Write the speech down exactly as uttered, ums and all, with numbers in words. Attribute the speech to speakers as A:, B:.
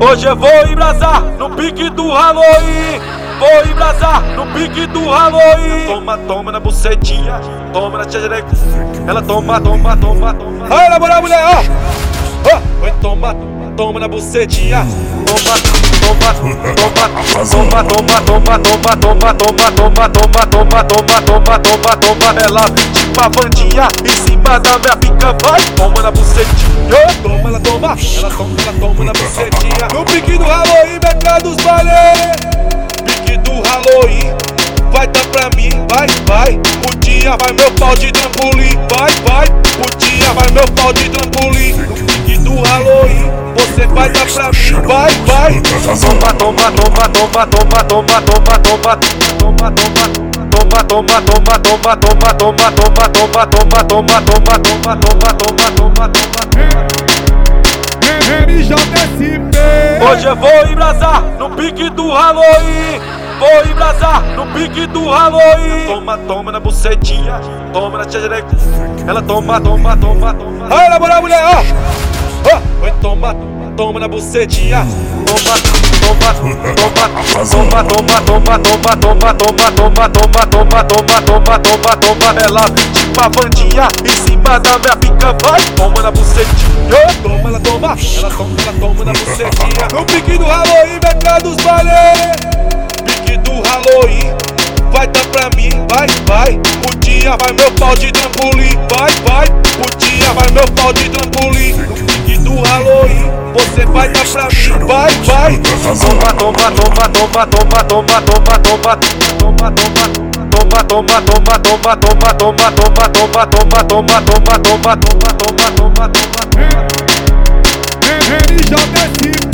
A: Hoje eu vou embrasar no pique do Halloween. Vou embrasar no pique do Halloween. Toma, toma na bucetinha, toma na tcherereca. Ela toma, toma, toma, toma. Ai, na moral, mulher, ó. Oi, toma, toma na bucetinha. Toma, toma, toma, toma, toma, toma, toma, toma, toma, toma, toma, toma, toma, toma, toma, toma. Ela vem tipo a Vandinha em cima da minha pica, vai. Toma na bucetinha, toma, ela toma, ela toma, ela toma na bucetinha. No pique do Halloween, beca dos bailes. Pique do Halloween, vai dar pra mim, vai, vai. Putinha, vai meu pau de trampolim, vai, vai. Putinha, vai meu pau de trampolim. No pique do Halloween, você vai dar pra mim, vai, vai. Toma, toma, toma, toma, toma, toma, toma, toma, toma, toma. Toma, toma, toma, toma, toma, toma, toma, toma, toma, toma, toma, toma, toma, toma, toma, toma.
B: M J S P.
A: Hoje eu vou embrasar no pique do Halloween. Vou embrasar no pique do Halloween. Toma, toma na bucetinha, toma na tcherereca. Ela toma, toma, toma, toma. Ai, na moral, mulher, ó. Oi, toma, toma na bucetinha. Toma, toma, toma, toma, toma, toma, toma, toma, toma, toma, toma, toma, toma, toma, toma, toma. Ela vem tipo a Vandinha em cima da minha pica, vai. Toma na bucetinha, toma, ela toma, ela toma, ela toma na bucetinha. No pique do Halloween, beca dos bailes. Pique do Halloween, vai dar pra mim, vai, vai. Putinha, vai meu pau de trampolim, vai, vai. Putinha, vai meu pau de trampolim. No pique do Halloween, você vai dar pra mim, vai, vai. Toma, toma, toma, toma, toma, toma, toma, toma, toma, toma. Toma, toma, toma, toma, toma, toma, toma, toma, toma, toma, toma, toma, toma, toma, toma, toma.
B: M J S P.